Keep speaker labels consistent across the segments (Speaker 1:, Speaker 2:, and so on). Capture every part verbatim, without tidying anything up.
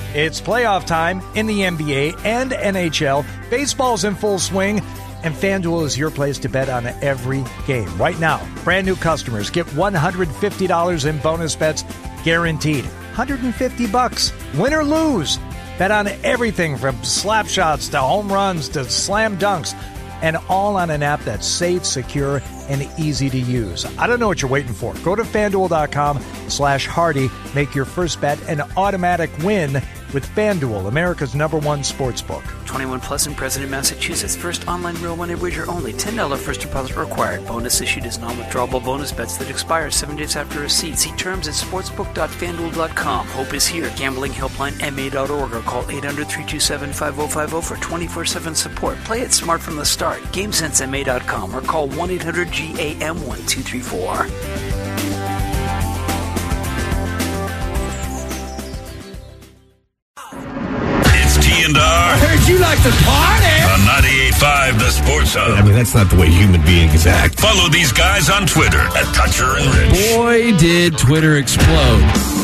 Speaker 1: It's playoff time in the N B A and N H L. Baseball's in full swing, and FanDuel is your place to bet on every game. Right now, brand new customers get one hundred fifty dollars in bonus bets guaranteed. one hundred fifty bucks, win or lose. Bet on everything from slap shots to home runs to slam dunks, and all on an app that's safe, secure, and easy to use. I don't know what you're waiting for. Go to FanDuel.com slash Hardy. Make your first bet an automatic win with FanDuel, America's number one sports book.
Speaker 2: twenty-one plus and present in Massachusetts. First online real money wager only. ten dollars first deposit required. Bonus issued as non-withdrawable bonus bets that expire seven days after receipt. See terms at sportsbook dot fan duel dot com. Hope is here. Gambling helpline M A dot org or call eight hundred, three two seven, five oh five oh for twenty-four seven support. Play it smart from the start. game sense M A dot com or call one eight hundred G A M one two three four.
Speaker 3: I
Speaker 4: heard you like to party.
Speaker 3: On ninety-eight point five, The Sports Hub.
Speaker 4: I mean, that's not the way human beings act.
Speaker 3: Follow these guys on Twitter at Toucher and Rich.
Speaker 5: Boy, did Twitter explode.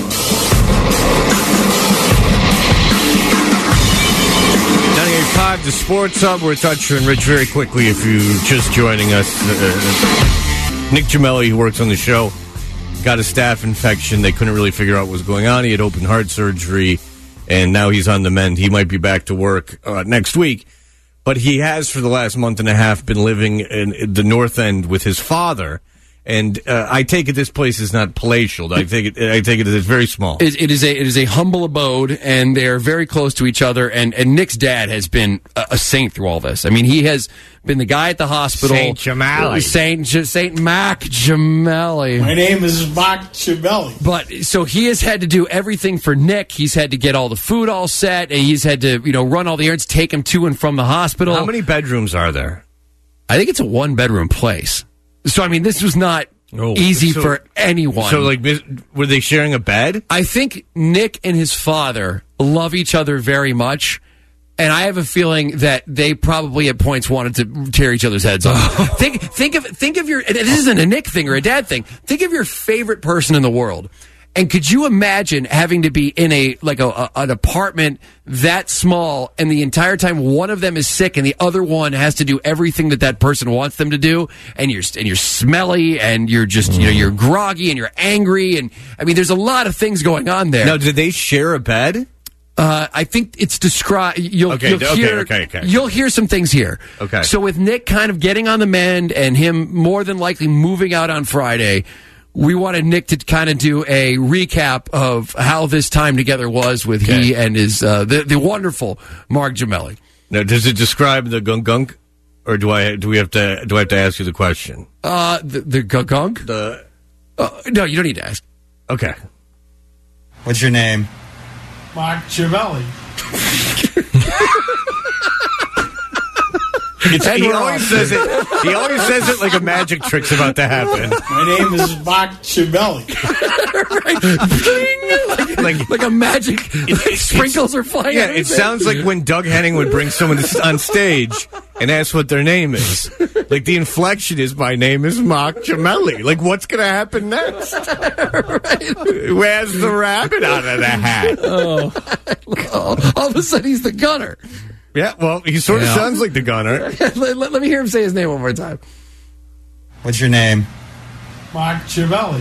Speaker 4: ninety-eight point five, The Sports Hub. We're Toucher and Rich. Very quickly, if you're just joining us, uh, Nick Gemelli, who works on the show, got a staph infection. They couldn't really figure out what was going on. He had open heart surgery, and now he's on the mend. He might be back to work uh, next week. But he has, for the last month and a half, been living in, in the North End with his father. And uh, I take it this place is not palatial. I take it. I take it as it's very small.
Speaker 5: It, it is a it is a humble abode, and they are very close to each other. And, and Nick's dad has been a, a saint through all this. I mean, he has been the guy at the hospital.
Speaker 4: Saint Gemelli.
Speaker 5: Saint Saint Mac Gemelli.
Speaker 6: My name is Mac Gemelli.
Speaker 5: But so he has had to do everything for Nick. He's had to get all the food all set, and he's had to you know run all the errands, take him to and from the hospital.
Speaker 4: How many bedrooms are there?
Speaker 5: I think it's a one bedroom place. So, I mean, this was not oh, easy
Speaker 4: so,
Speaker 5: for anyone.
Speaker 4: So, like, were they sharing a bed?
Speaker 5: I think Nick and his father love each other very much, and I have a feeling that they probably at points wanted to tear each other's heads off. think, think of, think of your. This isn't a Nick thing or a dad thing. Think of your favorite person in the world. And could you imagine having to be in a like a, a an apartment that small, and the entire time one of them is sick, and the other one has to do everything that that person wants them to do, and you're and you're smelly, and you're just you know you're groggy, and you're angry, and I mean there's a lot of things going on there.
Speaker 4: Now, did they share a bed?
Speaker 5: Uh, I think it's described. You'll,
Speaker 4: okay,
Speaker 5: you'll
Speaker 4: okay,
Speaker 5: hear.
Speaker 4: Okay, okay.
Speaker 5: You'll hear some things here.
Speaker 4: Okay.
Speaker 5: So with Nick kind of getting on the mend, and him more than likely moving out on Friday, we wanted Nick to kind of do a recap of how this time together was with okay. he and his uh, the, the wonderful Mark Gemelli.
Speaker 4: Now, does it describe the gunk gunk, or do I do we have to do I have to ask you the question?
Speaker 5: Uh, the the gunk gunk.
Speaker 4: The
Speaker 5: uh, no, you don't need to ask.
Speaker 4: Okay.
Speaker 7: What's your name?
Speaker 6: Mark Gemelli.
Speaker 4: It's, he always says it. He always says it like a magic trick's about to happen.
Speaker 6: My name is Mark Gemelli.
Speaker 5: right. like, like, like a magic. It, sprinkles are flying.
Speaker 4: Yeah, it sounds like when Doug Henning would bring someone on stage and ask what their name is. Like the inflection is, "My name is Mark Gemelli." Like, what's going to happen next? right. Where's the rabbit out of the hat?
Speaker 5: Oh. All of a sudden, he's the gunner.
Speaker 4: Yeah, well, he sort of yeah. sounds like the gunner.
Speaker 5: let, let, let me hear him say his name one more time.
Speaker 7: What's your name?
Speaker 6: Mark Gemelli.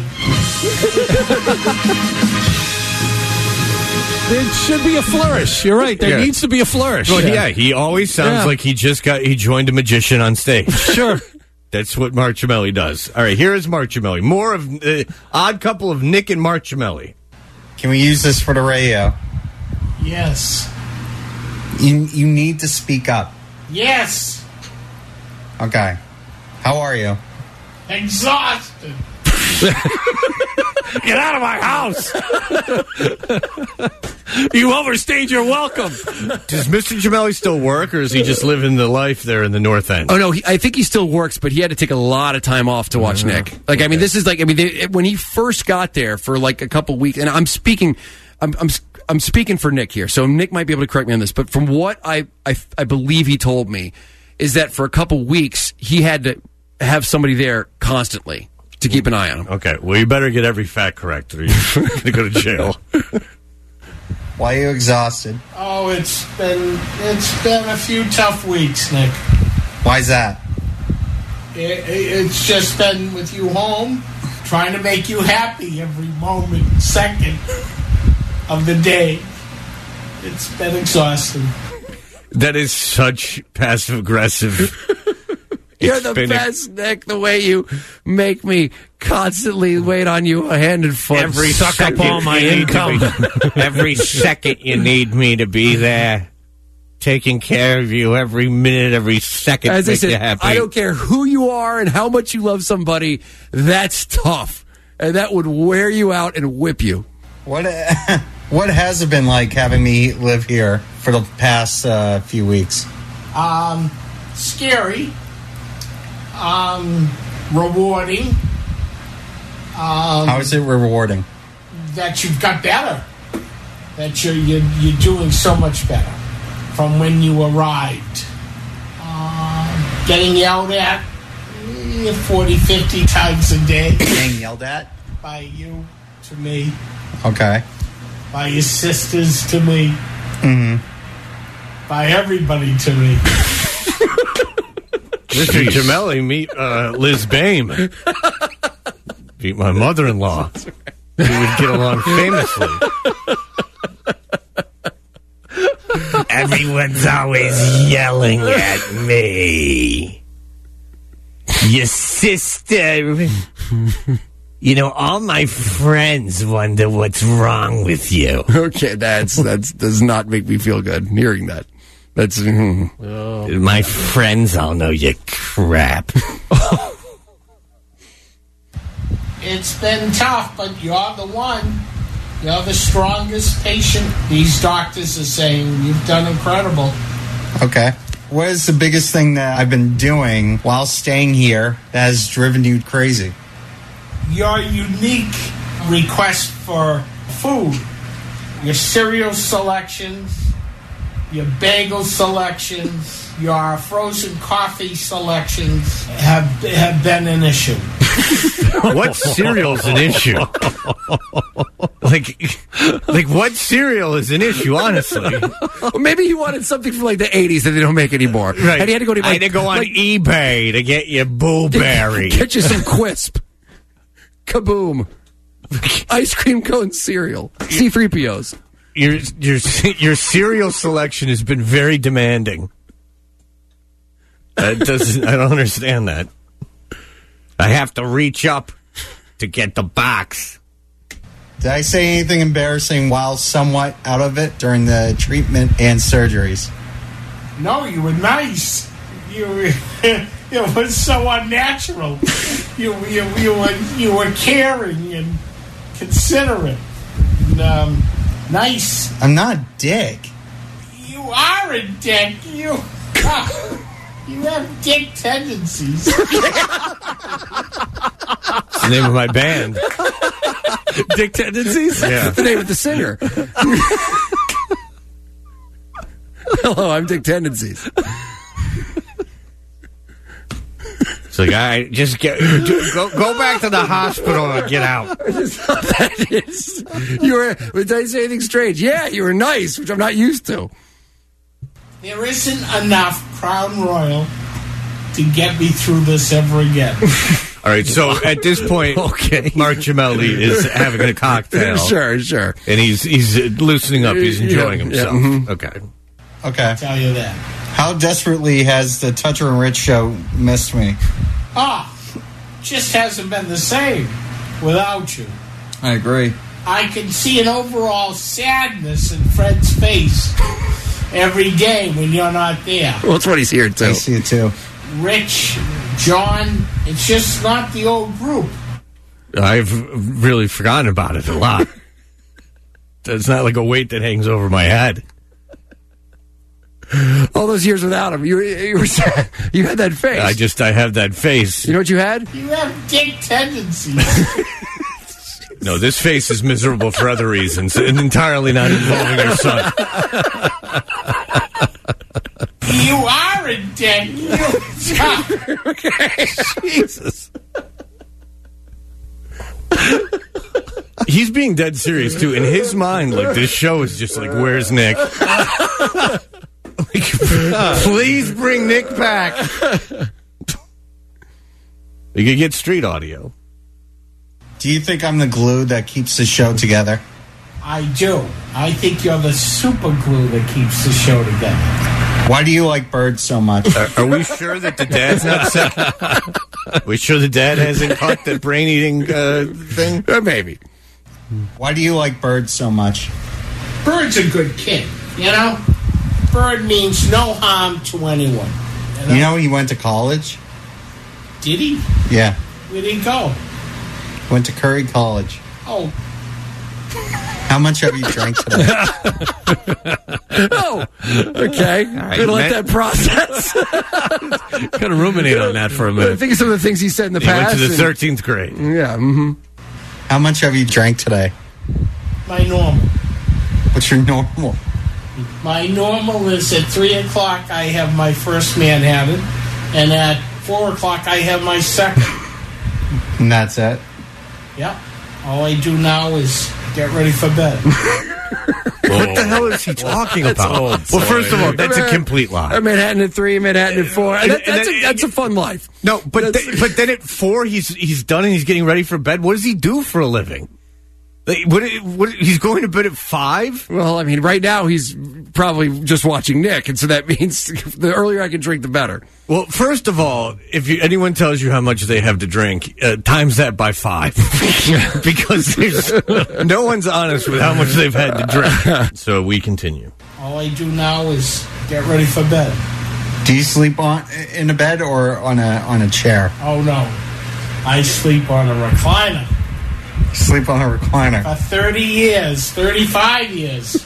Speaker 8: There should be a flourish. You're right. There yeah. needs to be a flourish.
Speaker 4: Well, yeah, yeah he always sounds yeah. like he just got, he joined a magician on stage.
Speaker 8: Sure.
Speaker 4: That's what Mark Gemelli does. All right, here is Mark Gemelli. More of uh, odd couple of Nick and Mark Gemelli.
Speaker 7: Can we use this for the radio?
Speaker 6: Yes.
Speaker 7: You you need to speak up.
Speaker 6: Yes.
Speaker 7: Okay. How are you?
Speaker 6: Exhausted.
Speaker 8: Get out of my house. You overstayed your welcome.
Speaker 4: Does Mister Gemelli still work, or is he just living the life there in the North End?
Speaker 5: Oh, no, he, I think he still works, but he had to take a lot of time off to watch uh, Nick. Like, okay. I mean, this is like, I mean, they, when he first got there for like a couple weeks, and I'm speaking, I'm, I'm I'm speaking for Nick here, so Nick might be able to correct me on this, but from what I, I, I believe he told me is that for a couple weeks he had to have somebody there constantly to keep an eye on him.
Speaker 4: Okay, well, you better get every fact correct or you're going to go to jail.
Speaker 7: Why are you exhausted?
Speaker 6: Oh, it's been it's been a few tough weeks, Nick.
Speaker 7: Why's that?
Speaker 6: It, it, it's just been with you home, trying to make you happy every moment, second of the day. It's been exhausting.
Speaker 4: That is such passive-aggressive.
Speaker 5: You're
Speaker 4: It's
Speaker 5: the
Speaker 4: been a-
Speaker 5: best, Nick, the way you make me constantly wait on you hand and foot.
Speaker 4: Every
Speaker 8: Suck up
Speaker 4: second
Speaker 8: all my
Speaker 4: you need
Speaker 8: income.
Speaker 4: to be- every second you need me to be there, taking care of you every minute, every second.
Speaker 5: As I
Speaker 4: make you
Speaker 5: said,
Speaker 4: happy.
Speaker 5: I don't care who you are and how much you love somebody, that's tough. And that would wear you out and whip you.
Speaker 7: What What has it been like having me live here for the past uh, few weeks?
Speaker 6: Um, scary. Um, rewarding. Um,
Speaker 7: How is it rewarding?
Speaker 6: that you've got better. That you're, you're, you're doing so much better from when you arrived. Uh, getting yelled at eh, forty, fifty times a day
Speaker 7: Being yelled at?
Speaker 6: by you to me,
Speaker 7: Okay.
Speaker 6: by your sisters to me,
Speaker 7: Mm-hmm.
Speaker 6: by everybody to me.
Speaker 4: Mister Gemelli, meet uh, Liz Bame. Meet my mother-in-law. We would get along famously. Everyone's always yelling at me. Your sister. You know, all my friends wonder what's wrong with you.
Speaker 5: Okay, that's that's does not make me feel good hearing that. That's mm.
Speaker 4: My friends all know you crap.
Speaker 6: It's been tough, but you're the one. You're the strongest patient. These doctors are saying you've done incredible.
Speaker 7: Okay. What is the biggest thing that I've been doing while staying here that has driven you crazy?
Speaker 6: Your unique request for food, your cereal selections, your bagel selections, your frozen coffee selections have have been an issue.
Speaker 4: What cereal's an issue? like, like what cereal is an issue? Honestly,
Speaker 5: Well, maybe you wanted something from like the eighties that they don't make anymore.
Speaker 4: right?
Speaker 5: And you had to go to
Speaker 4: I
Speaker 5: like,
Speaker 4: had to go on
Speaker 5: like,
Speaker 4: eBay to get you Blueberry.
Speaker 5: get you some Quisp. Kaboom. Ice cream cone cereal. C three P Os.
Speaker 4: your your your cereal selection has been very demanding. That doesn't. I don't understand that. I have to reach up to get the box.
Speaker 7: Did I say anything embarrassing while somewhat out of it during the treatment and surgeries?
Speaker 6: No, you were nice. You were, it was so unnatural. You, you, you were you were caring and considerate. And, um, nice.
Speaker 7: I'm not a dick.
Speaker 6: You are a dick. You you have dick tendencies.
Speaker 4: It's the name of my band.
Speaker 5: Dick Tendencies?
Speaker 4: Yeah.
Speaker 5: The name of the singer. Hello, I'm Dick Tendencies.
Speaker 4: It's like, all right, just get go go back to the hospital and get out.
Speaker 5: That is. You were. Did I say anything strange? Yeah, you were nice, which I'm not used to.
Speaker 6: There isn't enough Crown Royal to get me through this ever again.
Speaker 4: All right, so at this point,
Speaker 5: Okay.
Speaker 4: Mark Gemelli is having a cocktail.
Speaker 5: Sure, sure.
Speaker 4: And he's he's loosening up. He's enjoying
Speaker 5: Yeah,
Speaker 4: himself.
Speaker 5: yeah, mhm.
Speaker 4: Okay.
Speaker 7: Okay.
Speaker 6: Tell you that.
Speaker 7: How desperately has the Toucher and Rich show missed me?
Speaker 6: Ah, just hasn't been the same without you.
Speaker 7: I agree.
Speaker 6: I can see an overall sadness in Fred's face every day when you're not there.
Speaker 5: Well, that's what he's here
Speaker 7: I
Speaker 5: too.
Speaker 7: see it too.
Speaker 6: Rich, John, it's just not the old group.
Speaker 4: I've really forgotten about it a lot. It's not like a weight that hangs over my head.
Speaker 5: All those years without him, you were, you were sad. You had that face.
Speaker 4: I just I have that face.
Speaker 5: You know what you had?
Speaker 6: You have dick tendencies.
Speaker 4: No, this face is miserable for other reasons, and entirely not involving your son.
Speaker 6: You are a dick. You
Speaker 4: Jesus. He's being dead serious, too. In his mind, like, this show is just like, where's Nick? Like, please bring Nick back. You could get street audio.
Speaker 7: Do you think I'm the glue that keeps the show together?
Speaker 6: I do. I think you're the super glue that keeps the show together.
Speaker 7: Why do you like birds so much?
Speaker 4: Are, are we sure that the dad's not sick? Are we sure the dad hasn't caught the brain-eating uh, thing?
Speaker 5: Uh, maybe.
Speaker 7: Why do you like birds so much?
Speaker 6: Bird's a good kid, you know? Bird means no harm to anyone. You know,
Speaker 7: You know he went to college?
Speaker 6: Did he?
Speaker 7: Yeah.
Speaker 6: Where'd he go?
Speaker 7: Went to Curry College.
Speaker 6: Oh,
Speaker 7: How much have you drank today?
Speaker 5: Oh, okay.
Speaker 4: right,
Speaker 5: Gonna let
Speaker 4: Matt.
Speaker 5: that process.
Speaker 8: Kind of ruminate on that for a
Speaker 5: I
Speaker 8: minute.
Speaker 5: think of some of the things he said in the
Speaker 4: He went
Speaker 5: past.
Speaker 4: to the
Speaker 5: and-
Speaker 4: thirteenth grade.
Speaker 5: Yeah, mm-hmm.
Speaker 7: How much have you drank today?
Speaker 6: my normal.
Speaker 7: What's your normal?
Speaker 6: My normal is at three o'clock I have my first Manhattan, and at four o'clock I have my second.
Speaker 7: And that's it?
Speaker 6: Yep. All I do now is get ready for bed.
Speaker 4: What the hell is he talking about?
Speaker 8: Oh,
Speaker 4: well,
Speaker 8: boy.
Speaker 4: first of all, that's a complete lie.
Speaker 5: A Manhattan at three, Manhattan at four. And that,
Speaker 4: And- and
Speaker 5: that's,
Speaker 4: then-
Speaker 5: a, that's a fun life.
Speaker 4: No, but th- but then at four, he's he's done and he's getting ready for bed. What does he do for a living? Like, what, what, he's going to bed at five?
Speaker 5: Well, I mean, right now he's probably just watching Nick, and so that means the earlier I can drink, the better.
Speaker 4: Well, first of all, if you, anyone tells you how much they have to drink, uh, times that by five. Because there's, no one's honest with how much they've had to drink. So we continue.
Speaker 6: All I do now is get ready for bed.
Speaker 7: Do you sleep on in a bed or on a on a chair?
Speaker 6: Oh, no. I sleep on a recliner.
Speaker 7: Sleep on a recliner.
Speaker 6: For thirty years, thirty-five years.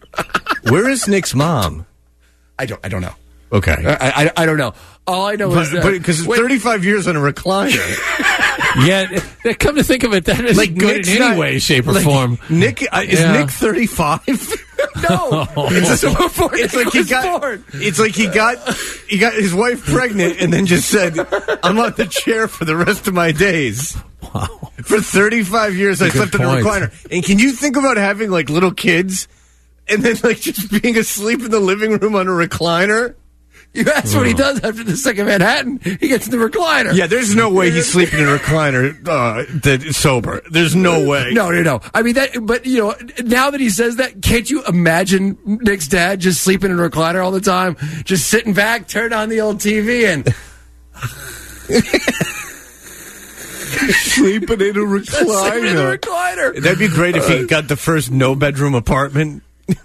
Speaker 4: Where is Nick's mom?
Speaker 5: I don't. I don't know.
Speaker 4: Okay.
Speaker 5: I, I, I don't know. All I know is
Speaker 4: But
Speaker 5: that
Speaker 4: because
Speaker 5: when-
Speaker 4: thirty-five years on a recliner.
Speaker 8: Yeah, come to think of it, that isn't
Speaker 4: Like,
Speaker 8: good
Speaker 4: Nick's
Speaker 8: in any
Speaker 4: not-
Speaker 8: way, shape, or
Speaker 4: like,
Speaker 8: form.
Speaker 4: Nick uh, is
Speaker 8: Yeah.
Speaker 4: Nick thirty-five?
Speaker 5: no, it's just before
Speaker 4: It's
Speaker 5: Nick
Speaker 4: like he
Speaker 5: was
Speaker 4: got.
Speaker 5: born.
Speaker 4: It's like he got. He got his wife pregnant and then just said, "I'm on the chair for the rest of my days."
Speaker 8: Wow.
Speaker 4: For thirty-five years, I
Speaker 8: Good
Speaker 4: slept in a
Speaker 8: point.
Speaker 4: recliner. And can you think about having like little kids and then like just being asleep in the living room on a recliner?
Speaker 5: You asked what he does after the second Manhattan. He gets in the recliner.
Speaker 4: Yeah, there's no way he's sleeping in a recliner uh, that is sober. There's no way.
Speaker 5: No, no, no. I mean that, but you know, now that he says that, can't you imagine Nick's dad just sleeping in a recliner all the time, just sitting back, turn on the old T V, and
Speaker 4: Sleeping in a
Speaker 5: sleeping in
Speaker 4: recliner.
Speaker 5: the recliner.
Speaker 4: That'd be great if he got the first no bedroom apartment.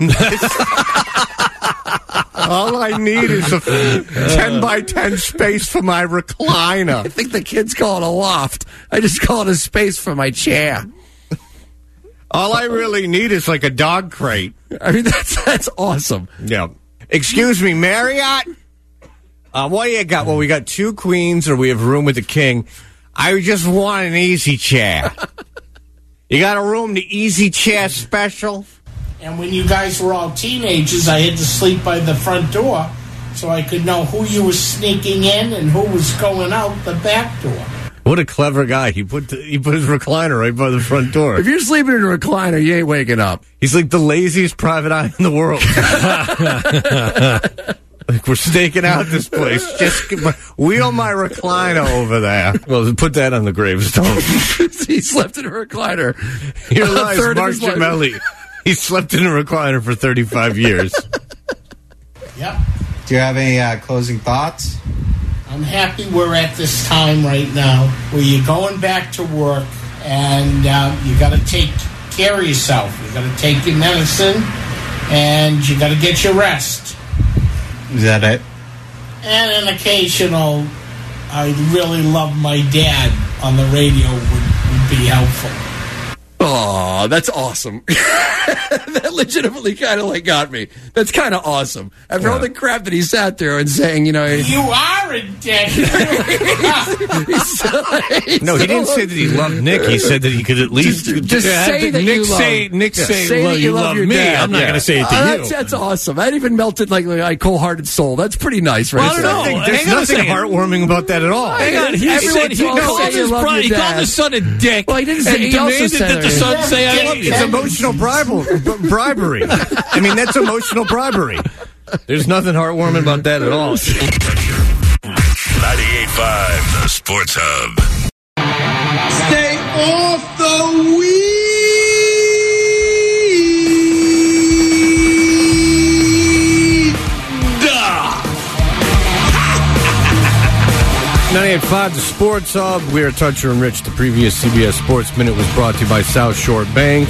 Speaker 4: All I need is a ten by ten space for my
Speaker 5: I
Speaker 4: recliner.
Speaker 5: think the kids call it a loft. I just call it a space for my chair.
Speaker 4: All I really need is like a dog crate.
Speaker 5: I mean, that's that's awesome.
Speaker 4: Yeah. Excuse me, Marriott? Uh, what do you got? Well, we got two queens or we have a room with the king. I just want an easy chair. You got a room, the easy chair special?
Speaker 6: And when you guys were all teenagers, I had to sleep by the front door so I could know who you were sneaking in and who was going out the back door.
Speaker 4: What a clever guy. He put the, he put his recliner right by the front door.
Speaker 5: If you're sleeping in a recliner, you ain't waking up.
Speaker 4: He's like the laziest private eye in the world. Like, we're staking out this place. Just get my, wheel my recliner over there. Well, put that on the gravestone.
Speaker 5: He slept in a recliner.
Speaker 4: Here
Speaker 5: A
Speaker 4: lies
Speaker 5: third of
Speaker 4: Mark
Speaker 5: his life.
Speaker 4: Gemelli. He slept in a recliner for thirty-five years.
Speaker 6: Yep.
Speaker 7: Do you have any uh, closing thoughts?
Speaker 6: I'm happy we're at this time right now where you're going back to work and uh, you got to take care of yourself. You got to take your medicine and you got to get your rest.
Speaker 7: Is that it?
Speaker 6: And an occasional, I really love my dad on the radio would, would be helpful.
Speaker 5: Oh, that's awesome. That legitimately kind of like got me. That's kind of awesome. After all the crap that he sat there and saying, you know, he-
Speaker 6: You are a dick.
Speaker 5: he's still, he's
Speaker 4: No, he
Speaker 5: still-
Speaker 4: didn't say that he loved Nick. He said that he could at least
Speaker 5: Just- just
Speaker 4: Yeah,
Speaker 5: say that
Speaker 4: Nick
Speaker 5: you love-
Speaker 4: say Nick
Speaker 5: Yeah.
Speaker 4: say,
Speaker 5: Say that
Speaker 4: love,
Speaker 5: you
Speaker 4: you
Speaker 5: love
Speaker 4: love
Speaker 5: your
Speaker 4: me.
Speaker 5: dad.
Speaker 4: I'm not
Speaker 5: Yeah.
Speaker 4: going to say it to
Speaker 5: Uh,
Speaker 4: you.
Speaker 5: That's, that's awesome. That even melted like my cold-hearted soul. That's pretty nice, right?
Speaker 8: Well, I don't
Speaker 5: there.
Speaker 8: know.
Speaker 4: Nothing- There's
Speaker 8: Hang on a
Speaker 4: nothing
Speaker 8: second.
Speaker 4: heartwarming about that at all.
Speaker 8: Hang on, he
Speaker 5: Everyone
Speaker 8: said he
Speaker 5: told
Speaker 8: called
Speaker 5: say you
Speaker 8: his
Speaker 5: love
Speaker 8: brother,
Speaker 5: your
Speaker 8: he called
Speaker 5: dad.
Speaker 8: his son a dick.
Speaker 5: Well, he didn't say-
Speaker 8: and
Speaker 5: he also
Speaker 8: demanded
Speaker 5: said
Speaker 8: that the
Speaker 5: it.
Speaker 8: son say I love you.
Speaker 4: It's emotional bribery. bribery. I mean, that's emotional bribery. There's nothing heartwarming about that at all.
Speaker 3: ninety-eight point five, the Sports Hub.
Speaker 6: Stay off the weed.
Speaker 4: ninety-eight point five, the Sports Hub. We are Toucher and Rich. The previous C B S Sports Minute was brought to you by South Shore Bank.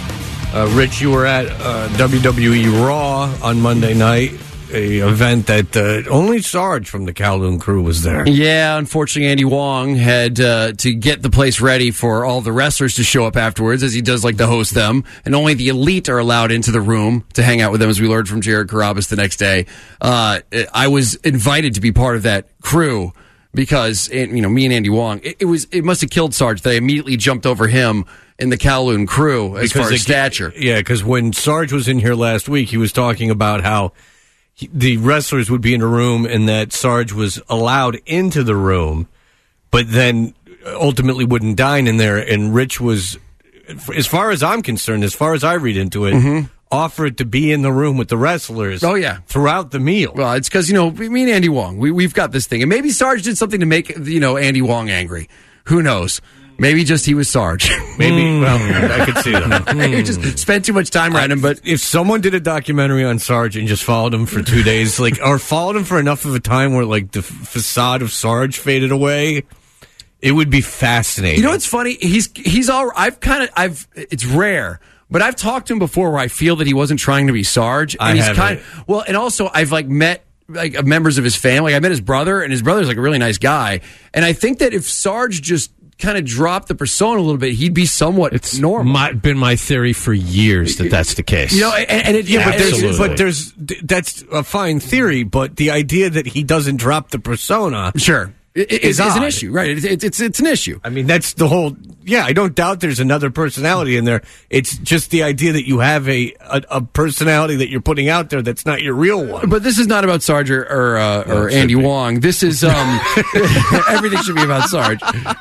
Speaker 4: Uh, Rich, you were at uh, W W E Raw on Monday night, a event that uh, only Sarge from the Kowloon crew was there.
Speaker 5: Yeah, unfortunately, Andy Wong had uh, to get the place ready for all the wrestlers to show up afterwards, as he does like to host them, and only the elite are allowed into the room to hang out with them, as we learned from Jared Carabas the next day. Uh, I was invited to be part of that crew because, you know, me and Andy Wong, it, it was it must have killed Sarge that I immediately jumped over him in the Kowloon crew as because far as it, stature.
Speaker 4: Yeah, because when Sarge was in here last week, he was talking about how he, the wrestlers would be in a room and that Sarge was allowed into the room, but then ultimately wouldn't dine in there. And Rich was, as far as I'm concerned, as far as I read into it, mm-hmm. offered to be in the room with the wrestlers.
Speaker 5: Oh, yeah.
Speaker 4: Throughout the meal.
Speaker 5: Well, it's because, you know, me and Andy Wong, we, we've got this thing. And maybe Sarge did something to make, you know, Andy Wong angry. Who knows? Maybe just he was Sarge.
Speaker 4: Maybe, mm. well, I could see that.
Speaker 5: He just spent too much time around him. But
Speaker 4: if someone did a documentary on Sarge and just followed him for two days, like, or followed him for enough of a time where, like, the f- facade of Sarge faded away, it would be fascinating.
Speaker 5: You know what's funny? He's he's all. I've kind of. I've. It's rare. But I've talked to him before where I feel that he wasn't trying to be Sarge. And
Speaker 4: I
Speaker 5: he's
Speaker 4: haven't.
Speaker 5: kind of, well, and also I've like met like members of his family. I met his brother, and his brother's like a really nice guy. And I think that if Sarge just kind of dropped the persona a little bit, he'd be somewhat
Speaker 8: it's
Speaker 5: normal.
Speaker 8: My, been my theory for years that that's the case.
Speaker 5: You know, and, and it,
Speaker 4: yeah,
Speaker 5: yeah,
Speaker 4: but there's,
Speaker 8: absolutely.
Speaker 4: but there's that's a fine theory. But the idea that he doesn't drop the persona,
Speaker 5: sure. It, it,
Speaker 4: is
Speaker 5: it's
Speaker 4: odd.
Speaker 5: an issue, right? It's, it's it's it's an issue.
Speaker 4: I mean, that's the whole. Yeah, I don't doubt there's another personality in there. It's just the idea that you have a a, a personality that you're putting out there that's not your real one.
Speaker 5: But this is not about Sarge or or, uh,
Speaker 4: well,
Speaker 5: or Andy be. Wong. This is um, everything should be about Sarge,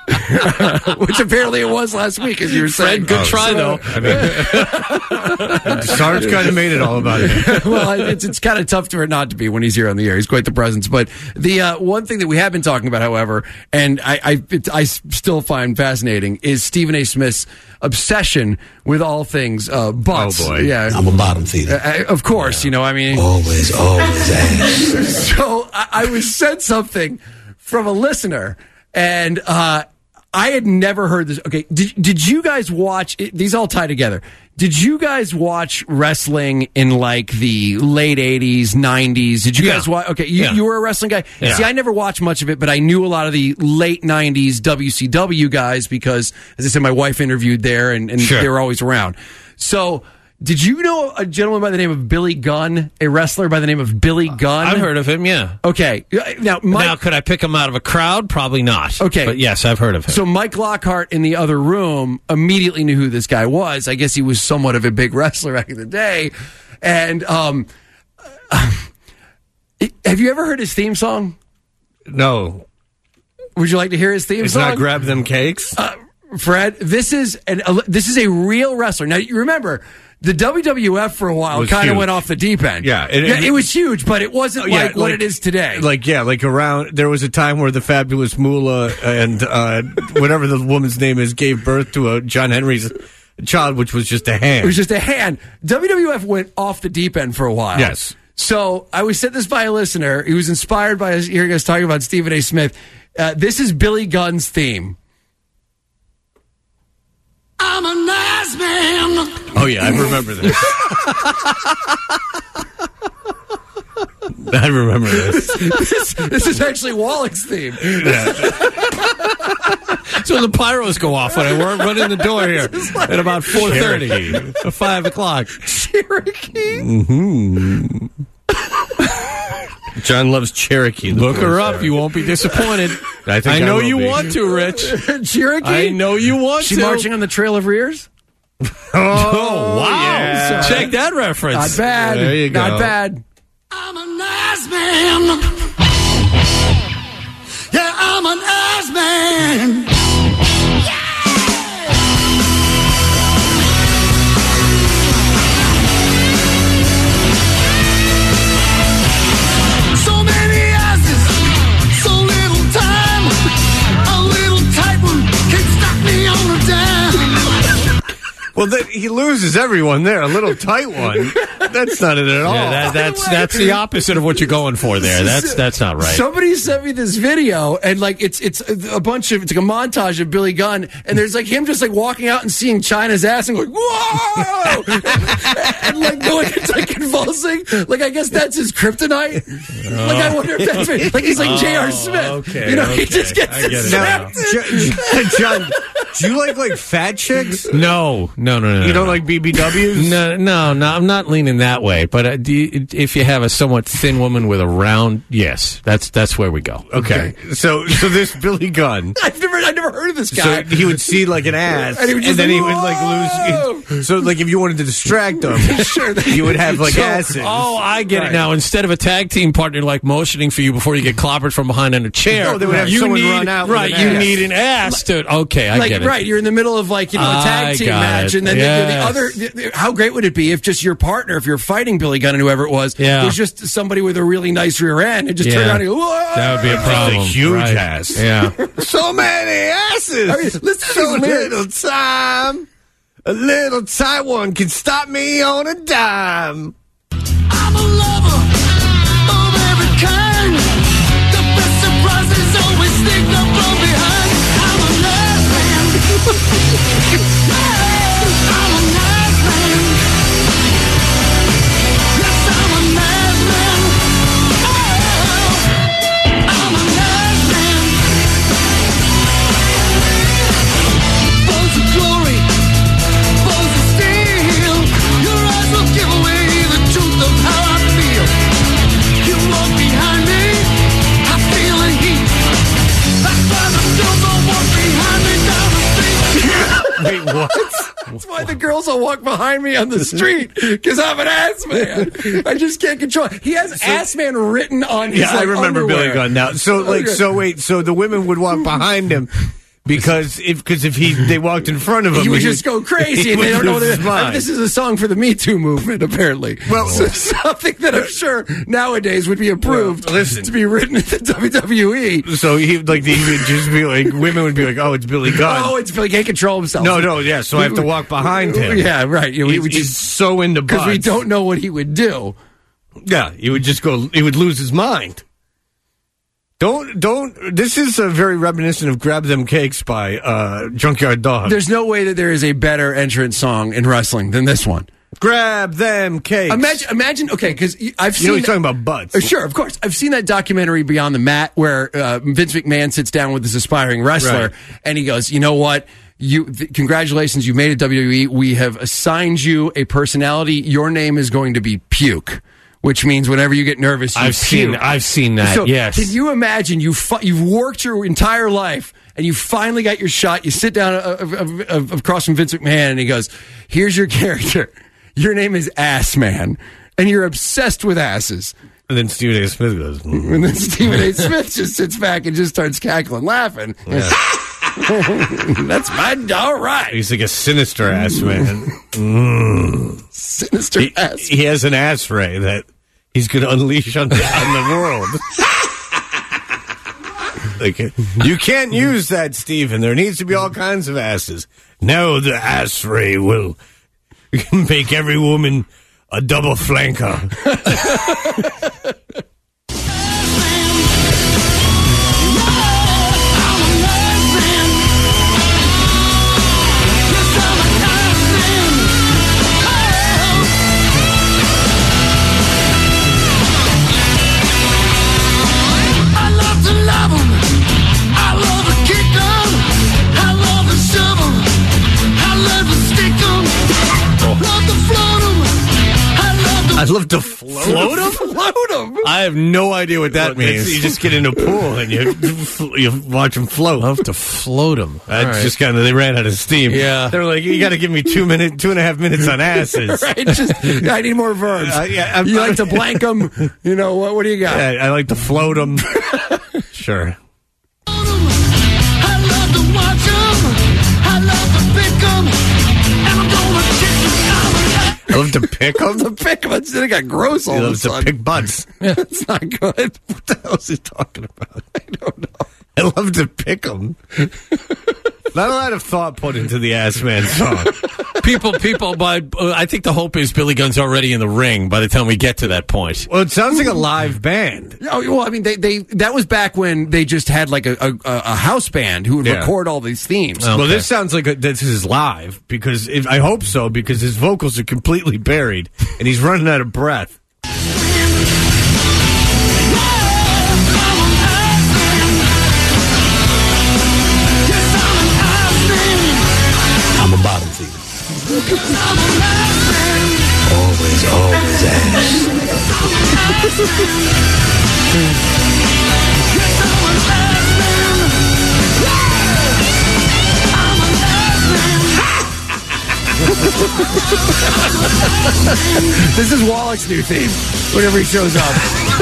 Speaker 5: which apparently it was last week, as you were saying.
Speaker 8: Fred, good
Speaker 4: oh,
Speaker 8: try
Speaker 4: so,
Speaker 8: though.
Speaker 4: I mean, Sarge kind of made it all about it.
Speaker 5: Well, it's it's kind of tough for it not to be when he's here on the air. He's quite the presence. But the uh, one thing that we have been talking about, however, and I I, it, I still find fascinating, is Stephen A. Smith's obsession with all things uh, butts.
Speaker 4: Oh, boy.
Speaker 5: Yeah.
Speaker 9: I'm a bottom feeder.
Speaker 5: Uh, of course, yeah. You know, I mean...
Speaker 9: Always, always ass.
Speaker 5: So I, I was sent something from a listener, and uh, I had never heard this. Okay, did, did you guys watch... It, these all tie together. Did you guys watch wrestling in like the late eighties, nineties? Did you
Speaker 8: yeah.
Speaker 5: guys watch? Okay, you,
Speaker 8: yeah.
Speaker 5: you were a wrestling guy.
Speaker 8: Yeah.
Speaker 5: See, I never watched much of it, but I knew a lot of the late nineties W C W guys because, as I said, my wife interviewed there, and, and
Speaker 8: sure.
Speaker 5: they were always around. So, did you know a gentleman by the name of Billy Gunn, a wrestler by the name of Billy Gunn?
Speaker 8: I've heard of him, yeah.
Speaker 5: Okay. Now, Mike,
Speaker 8: now, could I pick him out of a crowd? Probably not.
Speaker 5: Okay.
Speaker 8: But yes, I've heard of him.
Speaker 5: So Mike Lockhart in the other room immediately knew who this guy was. I guess he was somewhat of a big wrestler back in the day. And um, have you ever heard his theme song?
Speaker 4: No.
Speaker 5: Would you like to hear his theme
Speaker 4: It's
Speaker 5: song?
Speaker 4: It's not Grab Them Cakes?
Speaker 5: Uh, Fred, this is an, uh, this is a real wrestler. Now, you remember... The W W F for a while kind of went off the deep end.
Speaker 4: Yeah, it,
Speaker 5: yeah, it was huge, but it wasn't
Speaker 4: yeah,
Speaker 5: like what like, it is today.
Speaker 4: Like, yeah, like around, there was a time where the Fabulous Moolah and uh, whatever the woman's name is gave birth to a John Henry's child, which was just a hand.
Speaker 5: It was just a hand. W W F went off the deep end for a while.
Speaker 4: Yes.
Speaker 5: So I was sent this by a listener. He was inspired by us hearing us talking about Stephen A. Smith. Uh, this is Billy Gunn's theme.
Speaker 6: I'm a nice man.
Speaker 4: Oh, yeah, I remember this. I remember this.
Speaker 5: this. This is actually Wallach's theme.
Speaker 4: Yeah.
Speaker 8: So the pyros go off when I run in the door here like at about four thirty or five o'clock.
Speaker 5: Cherokee?
Speaker 4: Mm-hmm. John loves Cherokee.
Speaker 8: Look her up. Star. You won't be disappointed.
Speaker 4: I, think
Speaker 8: I know
Speaker 4: I
Speaker 8: you
Speaker 4: be.
Speaker 8: want to, Rich.
Speaker 5: Cherokee?
Speaker 8: I know you want
Speaker 5: she
Speaker 8: to.
Speaker 5: She marching on the Trail of Rears?
Speaker 8: Oh, oh wow.
Speaker 4: Yeah.
Speaker 8: Check that reference.
Speaker 5: Not bad.
Speaker 4: There you go.
Speaker 5: Not bad.
Speaker 6: I'm a nice man. Yeah, I'm a nice man. Yeah.
Speaker 4: Well, then he loses everyone there. A little tight one. That's not it at all.
Speaker 8: Yeah, that, that's that's the opposite of what you're going for there. That's that's not right.
Speaker 5: Somebody sent me this video, and like it's it's a bunch of it's like a montage of Billy Gunn, and there's like him just like walking out and seeing China's ass and going whoa, and, and like going it's like convulsing. Like I guess that's his kryptonite. Oh. Like I wonder if that's like he's like oh, J R. Smith.
Speaker 8: Okay,
Speaker 5: you know,
Speaker 8: okay.
Speaker 5: he just gets
Speaker 8: I get it
Speaker 4: now, John, do you like like fat chicks?
Speaker 8: No, no, no, no.
Speaker 4: You don't
Speaker 8: no.
Speaker 4: like B B Ws?
Speaker 8: No, no, no. I'm not leaning that way. But uh, do you, if you have a somewhat thin woman with a round, yes, that's that's where we go.
Speaker 4: Okay, so so this Billy Gunn.
Speaker 5: I've never I never heard of this guy.
Speaker 4: So he would see like an ass,
Speaker 5: and, he would just
Speaker 4: and then
Speaker 5: like,
Speaker 4: he would like lose. So like if you wanted to distract him,
Speaker 5: sure,
Speaker 4: you would have like
Speaker 8: so,
Speaker 4: asses.
Speaker 8: Oh, I get
Speaker 4: right.
Speaker 8: it now. Instead of a tag team partner like motioning for you before you get clobbered from behind in a chair,
Speaker 4: no, they would have
Speaker 8: you
Speaker 4: someone
Speaker 8: need,
Speaker 4: run out. With
Speaker 8: right,
Speaker 4: an
Speaker 8: you
Speaker 4: ass.
Speaker 8: need an ass to. Okay, I
Speaker 5: like,
Speaker 8: get it.
Speaker 5: Right, you're in the middle of like you know a tag
Speaker 8: I
Speaker 5: team
Speaker 8: got
Speaker 5: match,
Speaker 8: it.
Speaker 5: and then
Speaker 8: Yes.
Speaker 5: the, the other. The, how great would it be if just your partner, if you're fighting Billy Gunn and whoever it was,
Speaker 8: Yeah.
Speaker 5: was just somebody with a really nice rear end and just
Speaker 8: Yeah.
Speaker 5: turn around and go, whoa!
Speaker 8: That would be a problem.
Speaker 4: A huge
Speaker 8: right.
Speaker 4: ass.
Speaker 8: Yeah.
Speaker 4: So many asses.
Speaker 5: I mean, listen to
Speaker 4: so
Speaker 5: these lyrics.
Speaker 4: little time. A little tight one can stop me on a dime.
Speaker 10: I'm a lover of every kind. The best surprises always sneak up from behind. I'm a nice man. I'm a nice man. Yes, I'm a nice man. Oh, I'm a nice man. Bones of glory, bones of steel. Your eyes will give away the truth of how I feel. You walk behind me, I feel the heat. That's why the girls all walk behind me down the street.
Speaker 4: Wait, what?
Speaker 5: That's why the girls will walk behind me on the street because I'm an ass man. I just can't control it. He has ass man written on his
Speaker 4: Yeah, I
Speaker 5: like,
Speaker 4: remember
Speaker 5: underwear.
Speaker 4: Billy Gunn now. So like,
Speaker 5: Okay.
Speaker 4: so wait, so the women would walk behind him. Because if because if he they walked in front of him,
Speaker 5: He would
Speaker 4: he
Speaker 5: just go crazy, and they don't know that. I mean, this is a song for the Me Too movement, apparently.
Speaker 4: Well,
Speaker 5: so something that I'm sure nowadays would be approved
Speaker 4: well, listen.
Speaker 5: to be written in the W W E.
Speaker 4: So he like he would just be like women would be like, oh, it's Billy Gunn.
Speaker 5: Oh, it's Billy can't control himself.
Speaker 4: No, no, yeah. So I have to walk behind him.
Speaker 5: Yeah, right. You know,
Speaker 4: He,
Speaker 5: he would
Speaker 4: he's
Speaker 5: just
Speaker 4: so into
Speaker 5: because we
Speaker 4: butts.
Speaker 5: don't know what he would do.
Speaker 4: Yeah, he would just go. He would lose his mind. Don't don't. This is a very reminiscent of "Grab Them Cakes" by uh, Junkyard Dog.
Speaker 5: There's no way that there is a better entrance song in wrestling than this one.
Speaker 4: Grab them cakes.
Speaker 5: Imagine, imagine. Okay, because I've seen.
Speaker 4: You know he's talking about butts.
Speaker 5: Uh, sure, of course. I've seen that documentary Beyond the Mat where uh, Vince McMahon sits down with this aspiring wrestler
Speaker 4: Right.
Speaker 5: and he goes, "You know what? You th- congratulations, you made it W W E. We have assigned you a personality. Your name is going to be Puke." Which means whenever you get nervous, you
Speaker 8: I've seen.
Speaker 5: puke.
Speaker 8: I've seen that.
Speaker 5: So
Speaker 8: yes.
Speaker 5: Can you imagine you fu- you've worked your entire life and you finally got your shot? You sit down uh, of, of, of, across from Vince McMahon and he goes, "Here's your character. Your name is Ass Man, and you're obsessed with asses."
Speaker 4: And then Stephen A. Smith goes, mm.
Speaker 5: And then Stephen A. Smith just sits back and just starts cackling, laughing.
Speaker 4: Yeah.
Speaker 5: That's my all right.
Speaker 4: He's like a sinister ass man. Mm.
Speaker 5: Sinister
Speaker 4: He,
Speaker 5: ass.
Speaker 4: he has an ass ray that he's going to unleash on the, on the world. Like, you can't use that, Stephen. There needs to be all kinds of asses. No, the ass ray will make every woman a double flanker. I love to float,
Speaker 8: Float 'em?
Speaker 5: Float 'em.
Speaker 8: I have no idea what that
Speaker 4: Well,
Speaker 8: means.
Speaker 4: You just get in a pool and you you watch them float.
Speaker 8: Love to float them.
Speaker 4: That's just kind of they ran out of steam.
Speaker 8: Yeah.
Speaker 4: They're like, you got to give me two minute, two and a half minutes on asses.
Speaker 5: Right? Just, I need more verbs.
Speaker 4: Uh, yeah, I'm-
Speaker 5: you like to blank them? You know, what, what do you got?
Speaker 4: I, I like to float them. Sure.
Speaker 10: I love to watch 'em. I love to pick 'em. And I'm gonna kick 'em.
Speaker 4: I love to pick them.
Speaker 5: The pick 'em. They got gross all
Speaker 4: He
Speaker 5: of a
Speaker 4: loves to
Speaker 5: sudden.
Speaker 4: pick butts.
Speaker 5: It's not good.
Speaker 4: What the hell is he talking about?
Speaker 5: I don't know.
Speaker 4: I love to pick them. Not a lot of thought put into the Ass Man song.
Speaker 8: people, people, but uh, I think the hope is Billy Gunn's already in the ring by the time we get to that point.
Speaker 4: Well, it sounds like a live band.
Speaker 5: Oh, well, I mean, they, they that was back when they just had like a, a, a house band who would
Speaker 4: Yeah.
Speaker 5: record all these themes.
Speaker 4: Well, this sounds like a, this is live because if, I hope so because his vocals are completely buried and he's running out of breath.
Speaker 9: I'm a bottom feeder. Always, always ass.
Speaker 5: This is Wallach's new theme whenever he shows up.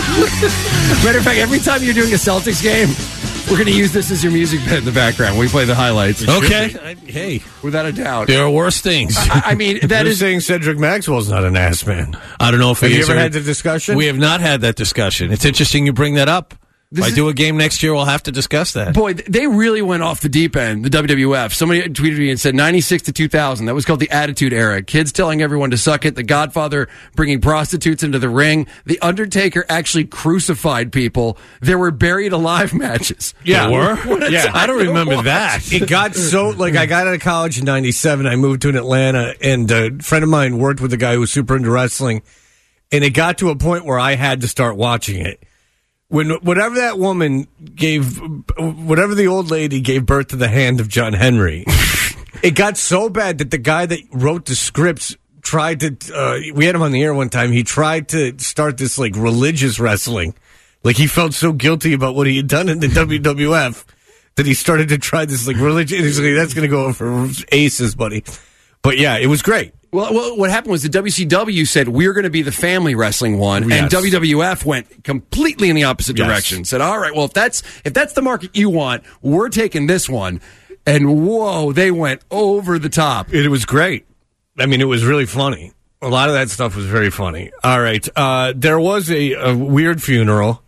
Speaker 5: Matter of fact, every time you're doing a Celtics game, we're going to use this as your music bed in the background when we play the highlights.
Speaker 8: Okay. I- hey,
Speaker 5: Without a doubt.
Speaker 8: there are worse things.
Speaker 5: I, I mean, that
Speaker 4: You're
Speaker 5: is...
Speaker 4: saying Cedric Maxwell's not an ass man.
Speaker 8: I don't know if
Speaker 4: Have
Speaker 8: we
Speaker 4: you ever
Speaker 8: answered-
Speaker 4: had the discussion?
Speaker 8: We have not had that discussion. It's interesting you bring that up.
Speaker 5: This
Speaker 8: if I
Speaker 5: is-
Speaker 8: do a game next year, we'll have to discuss that.
Speaker 5: Boy, they really went off the deep end, the W W F. Somebody tweeted me and said ninety-six to two thousand. That was called the Attitude Era. Kids telling everyone to suck it. The Godfather bringing prostitutes into the ring. The Undertaker actually crucified people. There were buried alive matches.
Speaker 4: Yeah.
Speaker 8: There were?
Speaker 5: What a
Speaker 4: Yeah.
Speaker 5: time
Speaker 8: I don't
Speaker 5: it
Speaker 8: remember
Speaker 5: was.
Speaker 8: that.
Speaker 4: It got so, like, I got out of college in ninety-seven. I moved to Atlanta, and a friend of mine worked with a guy who was super into wrestling. And it got to a point where I had to start watching it. When whatever that woman gave, whatever the old lady gave birth to the hand of John Henry, it got so bad that the guy that wrote the scripts tried to, uh, we had him on the air one time, he tried to start this, like, religious wrestling. Like, he felt so guilty about what he had done in the W W F that he started to try this, like, religion. He's like, that's going to go over aces, buddy. But, yeah, it was great.
Speaker 5: Well, well, what happened was the W C W said we're going to be the family wrestling one,
Speaker 4: Yes.
Speaker 5: and W W F went completely in the opposite
Speaker 4: Yes.
Speaker 5: direction. Said, "All right, well, if that's if that's the market you want, we're taking this one." And whoa, they went over the top.
Speaker 4: It was great. I mean, it was really funny. A lot of that stuff was very funny. All right. Uh, there was a, a weird funeral,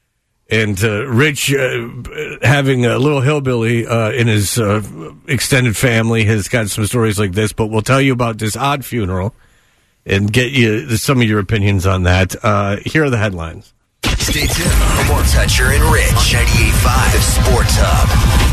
Speaker 4: and uh, Rich, uh, having a little hillbilly uh, in his uh, extended family, has got some stories like this, but we'll tell you about this odd funeral and get you some of your opinions on that. Uh, here are the headlines.
Speaker 11: Stay tuned for more Toucher and Rich on ninety-eight point five The Sports Hub.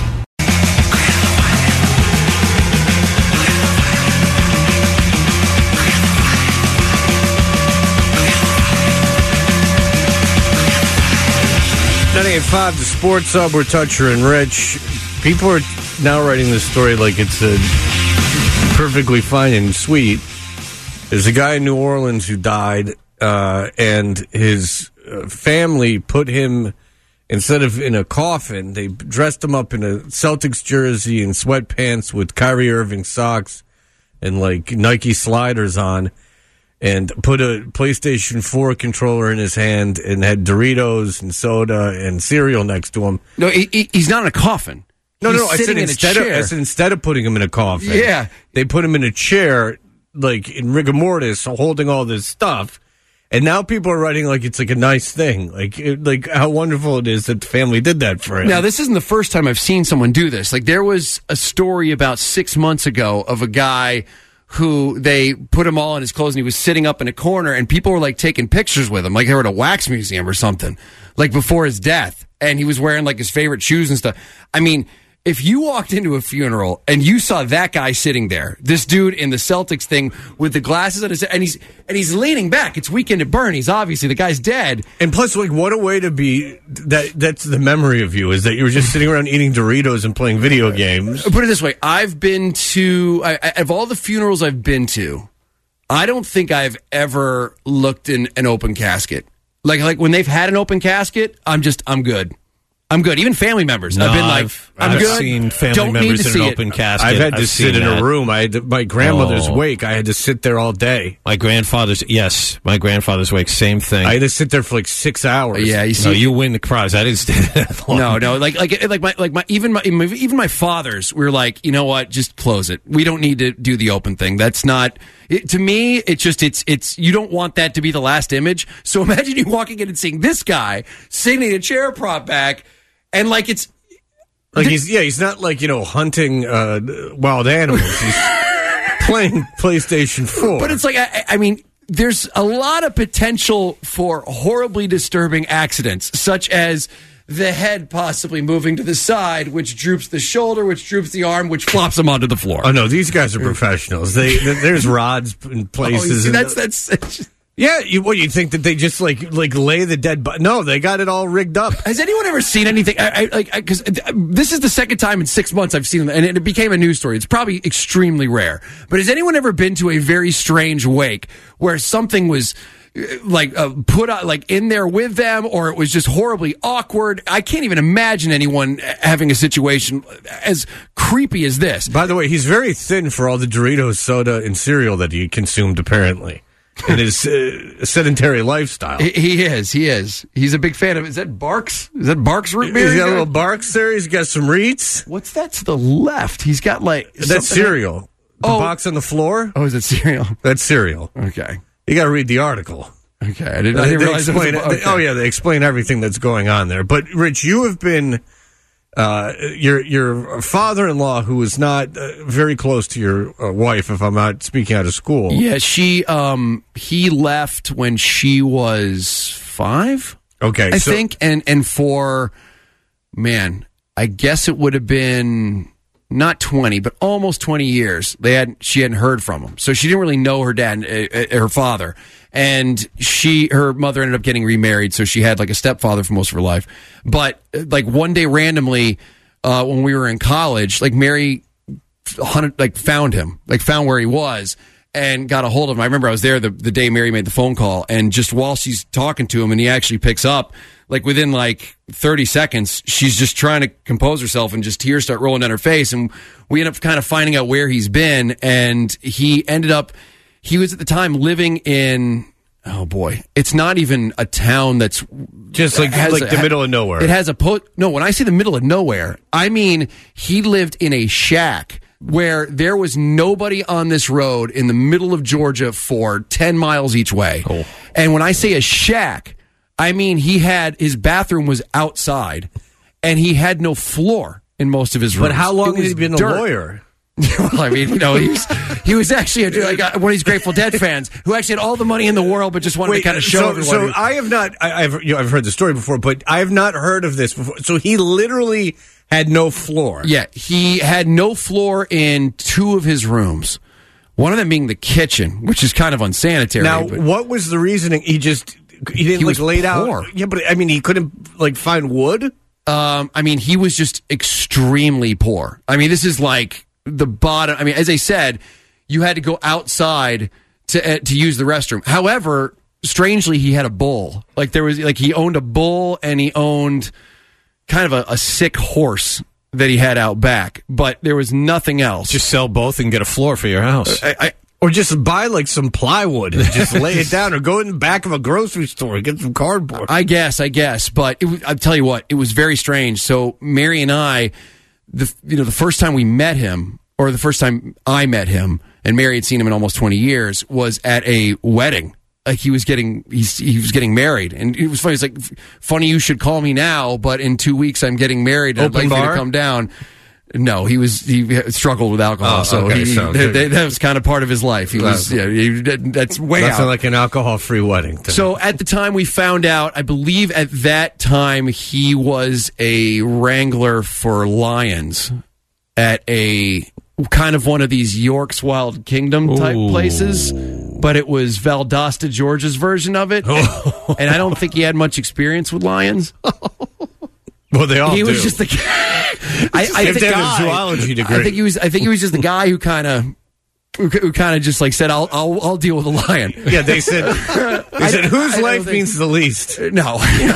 Speaker 4: ninety-eight point five The Sports Hub, we're Toucher and Rich. People are now writing this story like it's a perfectly fine and sweet. There's a guy in New Orleans who died, uh, and his uh, family put him, instead of in a coffin, they dressed him up in a Celtics jersey and sweatpants with Kyrie Irving socks and like Nike sliders on, and put a PlayStation four controller in his hand and had Doritos and soda and cereal next to him.
Speaker 5: No, he, he- he's not in a coffin.
Speaker 4: No,
Speaker 5: He's
Speaker 4: no, I said,
Speaker 5: sitting in a
Speaker 4: instead of,
Speaker 5: chair.
Speaker 4: I said instead of putting him in a coffin,
Speaker 5: Yeah.
Speaker 4: they put him in a chair, like in rigor mortis, holding all this stuff. And now people are writing like it's like a nice thing, like it, like how wonderful it is that the family did that for him.
Speaker 5: Now, this isn't the first time I've seen someone do this. Like, there was a story about six months ago of a guy who they put him all in his clothes and he was sitting up in a corner and people were like taking pictures with him, like they were at a wax museum or something, like before his death. And he was wearing like his favorite shoes and stuff. I mean, if you walked into a funeral and you saw that guy sitting there, this dude in the Celtics thing with the glasses on his head, and he's and he's leaning back. It's Weekend at Bernie's. Obviously, the guy's dead.
Speaker 4: And plus, like, what a way to be. That that's the memory of you, is that you were just sitting around eating Doritos and playing video games.
Speaker 5: Put it this way: I've been to I, I, of all the funerals I've been to, I don't think I've ever looked in an open casket. Like like when they've had an open casket, I'm just I'm good. I'm good. Even family members.
Speaker 8: No,
Speaker 5: I've been like,
Speaker 8: I've,
Speaker 5: I'm
Speaker 8: I've
Speaker 5: good.
Speaker 8: seen family
Speaker 5: Don't need
Speaker 8: members
Speaker 5: to
Speaker 8: in
Speaker 5: see
Speaker 8: an
Speaker 5: it.
Speaker 8: open casket.
Speaker 4: I've had to
Speaker 8: I've
Speaker 4: sit
Speaker 8: seen
Speaker 4: in
Speaker 8: that.
Speaker 4: a room. I had to, my grandmother's
Speaker 8: Oh.
Speaker 4: wake. I had to sit there all day.
Speaker 8: My grandfather's, yes, my grandfather's wake, same thing.
Speaker 4: I had to sit there for like six hours.
Speaker 5: Yeah, you see,
Speaker 8: no, you win the prize. I didn't stay there that long.
Speaker 5: No, no, like like like my like my even my even my fathers were like, you know what, just close it. We don't need to do the open thing. That's not it, to me. It's just it's it's you don't want that to be the last image. So imagine you walking in and seeing this guy sitting in a chair prop back, and like it's.
Speaker 4: Like he's yeah, he's not like you know hunting uh, wild animals. He's playing PlayStation four.
Speaker 5: But it's like I, I mean, there's a lot of potential for horribly disturbing accidents, such as the head possibly moving to the side, which droops the shoulder, which droops the arm, which flops them onto the floor.
Speaker 4: Oh no, these guys are professionals. They there's rods in places.
Speaker 5: Oh,
Speaker 4: and
Speaker 5: that's that's. that's
Speaker 4: Yeah, you, what, you think that they just like like lay the dead body? No, they got it all rigged up.
Speaker 5: Has anyone ever seen anything? I, I, like, because this is the second time in six months I've seen it, and it became a news story. It's probably extremely rare. But has anyone ever been to a very strange wake where something was uh, like uh, put out, like in there with them, or it was just horribly awkward? I can't even imagine anyone having a situation as creepy as this.
Speaker 4: By the way, he's very thin for all the Doritos, soda, and cereal that he consumed, apparently. In his uh, sedentary lifestyle.
Speaker 5: He, he is. He is. He's a big fan of. Is that Barks? Is that Barks root beer?
Speaker 4: He's got a little Barks there. He's got some Reeds.
Speaker 5: What's that to the left? He's got like
Speaker 4: that's cereal. The
Speaker 5: oh.
Speaker 4: box on the floor.
Speaker 5: Oh, is it cereal?
Speaker 4: That's cereal.
Speaker 5: Okay.
Speaker 4: You got to read the article.
Speaker 5: Okay, I didn't, I didn't realize it was a, okay.
Speaker 4: they, Oh yeah, they explain everything that's going on there. But Rich, you have been. Uh, your your father-in-law, who is not uh, very close to your uh, wife, if I'm not speaking out of school.
Speaker 5: Yeah, she um he left when she was five.
Speaker 4: Okay,
Speaker 5: I
Speaker 4: so,
Speaker 5: think, and and for man, I guess it would have been not twenty, but almost twenty years. They had she hadn't heard from him, so she didn't really know her dad, uh, her father. And she, her mother ended up getting remarried, so she had like a stepfather for most of her life. But like one day randomly, uh, when we were in college, like Mary hunted, like found him, like found where he was and got a hold of him. I remember I was there the, the day Mary made the phone call, and just while she's talking to him and he actually picks up, like within like thirty seconds, she's just trying to compose herself and just tears start rolling down her face. And we end up kind of finding out where he's been, and he ended up, he was at the time living in, oh boy, it's not even a town that's
Speaker 4: just like like a, the middle of nowhere.
Speaker 5: It has a po- no. When I say the middle of nowhere, I mean he lived in a shack where there was nobody on this road in the middle of Georgia for ten miles each way.
Speaker 4: Oh.
Speaker 5: And when I say a shack, I mean he had his bathroom was outside, and he had no floor in most of his rooms.
Speaker 4: But how long had he been
Speaker 5: dirt.
Speaker 4: a lawyer?
Speaker 5: Well, I mean, you know, he was, he was actually a, like a, one of these Grateful Dead fans who actually had all the money in the world, but just wanted
Speaker 4: Wait,
Speaker 5: to kind of show
Speaker 4: so,
Speaker 5: everyone.
Speaker 4: So
Speaker 5: who,
Speaker 4: I have not, I, I've, you know, I've heard the story before, but I have not heard of this before. So he literally had no floor.
Speaker 5: Yeah, he had no floor in two of his rooms. One of them being the kitchen, which is kind of unsanitary.
Speaker 4: Now,
Speaker 5: but
Speaker 4: what was the reasoning? He just he didn't
Speaker 5: he
Speaker 4: like
Speaker 5: was
Speaker 4: lay
Speaker 5: poor.
Speaker 4: out. Yeah, but I mean, he couldn't like find wood.
Speaker 5: Um, I mean, he was just extremely poor. I mean, this is like the bottom. I mean, as I said, you had to go outside to uh, to use the restroom. However, strangely, he had a bull. Like there was, like he owned a bull and he owned kind of a, a sick horse that he had out back. But there was nothing else.
Speaker 8: Just sell both and get a floor for your house.
Speaker 5: I, I,
Speaker 4: Or just buy like some plywood and just lay it down, or go in the back of a grocery store and get some cardboard.
Speaker 5: I guess, I guess. But it was, I'll tell you what, it was very strange. So Mary and I, the you know, the first time we met him, or the first time I met him, and Mary had seen him in almost twenty years, was at a wedding. Like he was getting, he, he was getting married, and it was funny. It's like, funny you should call me now, but in two weeks I'm getting married. And
Speaker 4: Open
Speaker 5: I'd like
Speaker 4: bar?
Speaker 5: you to come down. No, he was he struggled with alcohol,
Speaker 4: Oh,
Speaker 5: so,
Speaker 4: okay,
Speaker 5: he,
Speaker 4: so
Speaker 5: that, that was kind of part of his life. He was, yeah, he, that's way
Speaker 4: That's
Speaker 5: out.
Speaker 4: like an alcohol-free wedding. to
Speaker 5: So at the time we found out, I believe at that time he was a wrangler for lions at a kind of one of these York's Wild Kingdom type
Speaker 8: Ooh.
Speaker 5: places, but it was Valdosta, Georgia's version of it.
Speaker 4: Oh.
Speaker 5: And I don't think he had much experience with lions.
Speaker 4: Well, they all
Speaker 5: he
Speaker 4: do.
Speaker 5: was just the guy. I, I
Speaker 4: If
Speaker 5: think
Speaker 4: they have a
Speaker 5: guy-
Speaker 4: zoology degree.
Speaker 5: I think he was. I think he was just the guy who kind of, who, who kind of just like said, "I'll, I'll, I'll deal with a lion."
Speaker 4: Yeah, they said. They said,
Speaker 5: I-
Speaker 4: "Whose
Speaker 5: I don't
Speaker 4: life
Speaker 5: think-
Speaker 4: means the least?"
Speaker 5: No.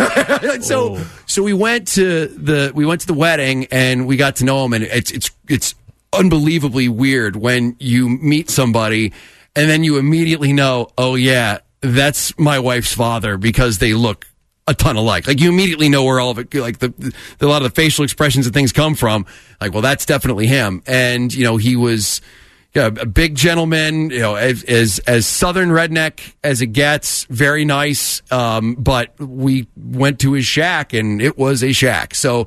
Speaker 5: so so we went to the we went to the wedding and we got to know him, and it's it's it's unbelievably weird when you meet somebody and then you immediately know, oh yeah, that's my wife's father, because they look a ton alike. Like you immediately know where all of it, like the, the a lot of the facial expressions and things come from. Like, well, that's definitely him. And you know, he was yeah, a big gentleman, you know, as, as as southern redneck as it gets, very nice. Um, but we went to his shack, and it was a shack. So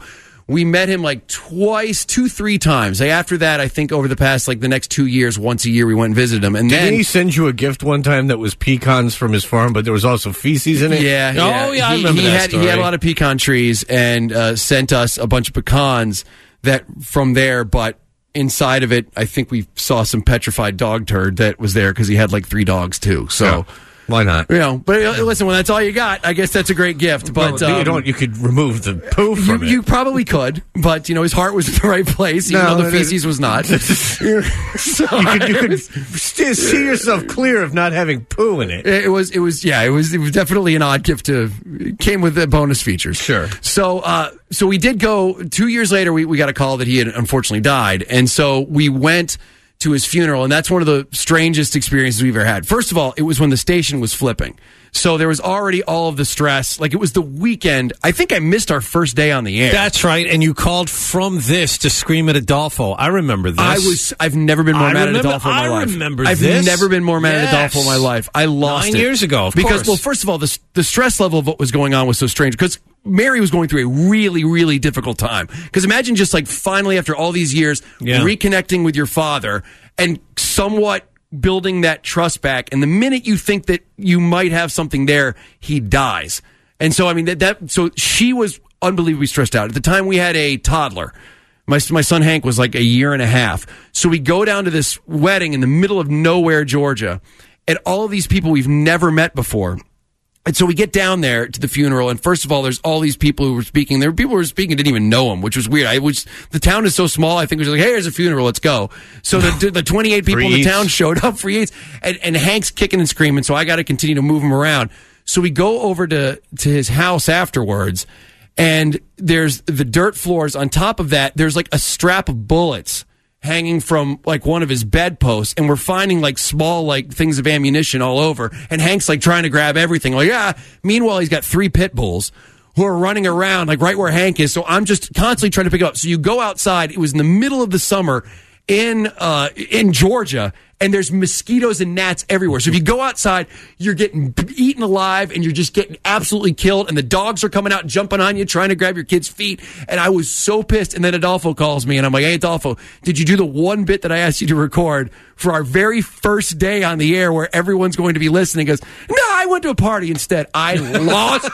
Speaker 5: We met him like twice, two, three times. After that, I think over the past like the next two years, once a year we went and visited him. And
Speaker 4: Didn't
Speaker 5: then
Speaker 4: he send you a gift one time that was pecans from his farm, but there was also feces in it?
Speaker 5: Yeah. yeah.
Speaker 8: Oh, yeah, I
Speaker 5: he,
Speaker 8: remember
Speaker 5: he
Speaker 8: that
Speaker 5: had,
Speaker 8: story.
Speaker 5: He had a lot of pecan trees and uh, sent us a bunch of pecans that from there, but inside of it, I think we saw some petrified dog turd that was there because he had like three dogs too. So.
Speaker 4: Yeah. Why not?
Speaker 5: You know, but uh, listen, when that's all you got, I guess that's a great gift. But
Speaker 4: well,
Speaker 5: um,
Speaker 4: you don't. You could remove the poo from
Speaker 5: you,
Speaker 4: it.
Speaker 5: you probably could, but you know his heart was in the right place, even
Speaker 4: No,
Speaker 5: though the
Speaker 4: it-
Speaker 5: feces was not. So,
Speaker 4: you could, you could st- see yourself clear of not having poo in it.
Speaker 5: It was, it was, yeah, it was, it was definitely an odd gift. To it came with the bonus features.
Speaker 4: Sure.
Speaker 5: So, uh, so we did go. Two years later, we we got a call that he had unfortunately died, and so we went to his funeral, and that's one of the strangest experiences we've ever had. First of all, it was when the station was flipping. So there was already all of the stress. Like, it was the weekend. I think I missed our first day on the air.
Speaker 8: That's right, and you called from this to scream at Adolfo. I remember this.
Speaker 5: I was. I've never been more
Speaker 8: I
Speaker 5: mad
Speaker 8: remember-
Speaker 5: at Adolfo in my
Speaker 8: I
Speaker 5: life.
Speaker 8: remember
Speaker 5: I've
Speaker 8: this.
Speaker 5: never been more mad
Speaker 8: Yes.
Speaker 5: at Adolfo in my life. I lost
Speaker 8: Nine
Speaker 5: it
Speaker 8: years ago, of
Speaker 5: because,
Speaker 8: course.
Speaker 5: well, first of all, the the stress level of what was going on was so strange because Mary was going through a really, really difficult time. Because imagine just like finally after all these years
Speaker 8: Yeah.
Speaker 5: reconnecting with your father and somewhat building that trust back, and the minute you think that you might have something there, he dies. And so, I mean, that, that so she was unbelievably stressed out. At the time, we had a toddler. My, my son Hank was like a year and a half. So we go down to this wedding in the middle of nowhere, Georgia, and all of these people we've never met before. And so we get down there to the funeral, and first of all, there's all these people who were speaking. There were people who were speaking didn't even know him, which was weird. I was the town is so small. I think it was like, hey, there's a funeral, let's go. So the the twenty-eight people in the
Speaker 4: Eats.
Speaker 5: town showed up for Yates, and, and Hank's kicking and screaming. So I got to continue to move him around. So we go over to to his house afterwards, and there's the dirt floors. On top of that, there's like a strap of bullets hanging from like one of his bedposts, and we're finding like small like things of ammunition all over, and Hank's like trying to grab everything, like, yeah. Meanwhile, he's got three pit bulls who are running around like right where Hank is, so I'm just constantly trying to pick it up. So you go outside, it was in the middle of the summer in uh in Georgia, and there's mosquitoes and gnats everywhere. So if you go outside, you're getting eaten alive, and you're just getting absolutely killed, and the dogs are coming out jumping on you, trying to grab your kid's feet. And I was so pissed. And then Adolfo calls me, and I'm like, hey, Adolfo, did you do the one bit that I asked you to record for our very first day on the air where everyone's going to be listening? He goes, no, I went to a party instead. I lost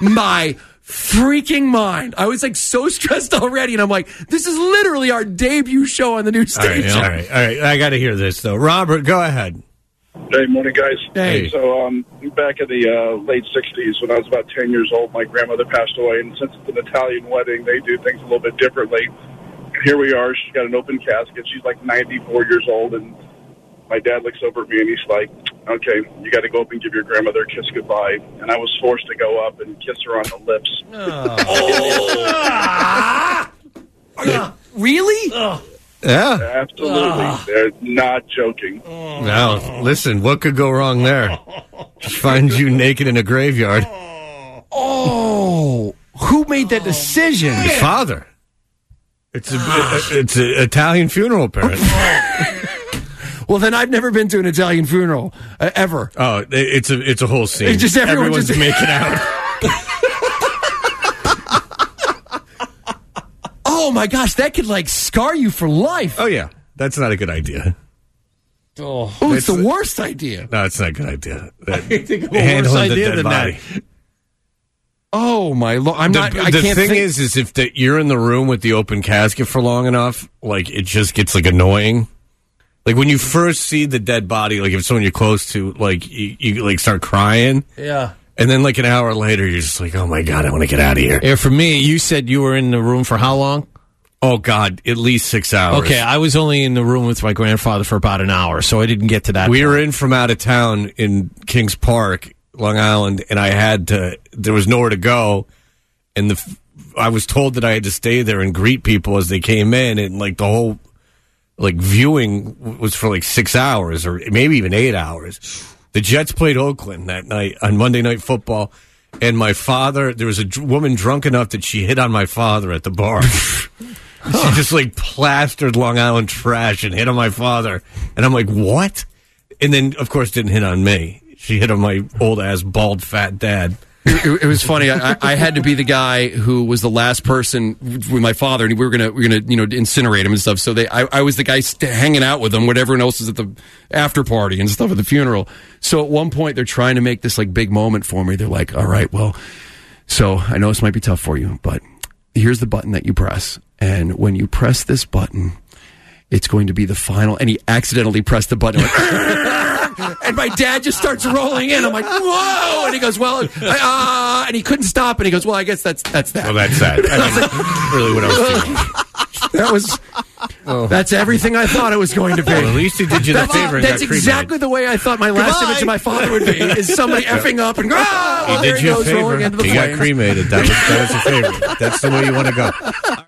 Speaker 5: my freaking mind. I was like so stressed already, and I'm like, this is literally our debut show on the new
Speaker 4: All right,
Speaker 5: station.
Speaker 4: all right, all right. I got to hear this though. Robert, go ahead.
Speaker 12: Hey, morning, guys.
Speaker 5: Hey.
Speaker 12: So, um, back in the uh, late sixties, when I was about ten years old, my grandmother passed away, and since it's an Italian wedding, they do things a little bit differently. Here we are. She's got an open casket. She's like ninety-four years old, and my dad looks over at me, and he's like, okay, you got to go up and give your grandmother a kiss goodbye. And I was forced to go up and kiss her on the lips.
Speaker 5: Oh. Really?
Speaker 4: Yeah.
Speaker 12: Absolutely. They're not joking.
Speaker 4: Now, listen, what could go wrong there? Just find you naked in a graveyard.
Speaker 5: Oh, who made that decision?
Speaker 4: Your father. It's a it's an Italian funeral, parent.
Speaker 5: Well, then I've never been to an Italian funeral uh, ever.
Speaker 4: Oh, it- it's a it's a whole scene.
Speaker 5: It's just everyone
Speaker 4: Everyone's
Speaker 5: just-
Speaker 4: making out.
Speaker 5: Oh my gosh, that could like scar you for life.
Speaker 4: Oh yeah, that's not a good idea.
Speaker 5: Oh, it's the worst idea.
Speaker 4: No, it's not a good idea. That,
Speaker 8: think of a worse
Speaker 4: handling the
Speaker 8: idea
Speaker 4: dead
Speaker 8: than
Speaker 4: body.
Speaker 8: that.
Speaker 5: Oh my lord, I'm
Speaker 4: the,
Speaker 5: not. I
Speaker 4: the
Speaker 5: can't
Speaker 4: thing
Speaker 5: think.
Speaker 4: is, is if the, you're in the room with the open casket for long enough, like it just gets like annoying. Like when you first see the dead body, like if it's someone you're close to, like you, you like start crying,
Speaker 8: Yeah.
Speaker 4: and then like an hour later, you're just like, oh my god, I want to get out of here.
Speaker 8: Yeah, for me, you said you were in the room for how long?
Speaker 4: Oh god, at least six hours.
Speaker 8: Okay, I was only in the room with my grandfather for about an hour, so I didn't get to that.
Speaker 4: We
Speaker 8: point.
Speaker 4: were in from out of town in Kings Park, Long Island, and I had to. There was nowhere to go, and the I was told that I had to stay there and greet people as they came in, and like the whole like viewing was for like six hours or maybe even eight hours. The Jets played Oakland that night on Monday Night Football, and my father. There was a dr- woman drunk enough that she hit on my father at the bar. She just like plastered Long Island trash and hit on my father, and I'm like, what? And then, of course, didn't hit on me. She hit on my old ass, bald, fat dad.
Speaker 5: It, it was funny. I, I had to be the guy who was the last person with my father, and we were gonna we were gonna you know incinerate him and stuff. So they, I, I was the guy st- hanging out with them when everyone else was at the after party and stuff at the funeral. So at one point, they're trying to make this like big moment for me. They're like, "All right, well, so I know this might be tough for you, but here's the button that you press, and when you press this button, it's going to be the final." And he accidentally pressed the button. And my dad just starts rolling in. I'm like, whoa! And he goes, well, uh, and he couldn't stop. And he goes, well, I guess that's that's that.
Speaker 4: Well, that's that. That's really what I was thinking.
Speaker 5: That was. Oh. That's everything I thought it was going to be.
Speaker 4: Well, at least he did you the
Speaker 5: that's,
Speaker 4: favor.
Speaker 5: That's exactly the way I thought my last
Speaker 10: Goodbye.
Speaker 5: image of my father would be: is somebody effing up and ah,
Speaker 4: He
Speaker 5: well,
Speaker 4: did
Speaker 5: there he
Speaker 4: you a
Speaker 5: goes, rolling
Speaker 4: favor.
Speaker 5: into the
Speaker 4: He
Speaker 5: flames.
Speaker 4: got cremated. That was that was a favor. That's the way you want to go.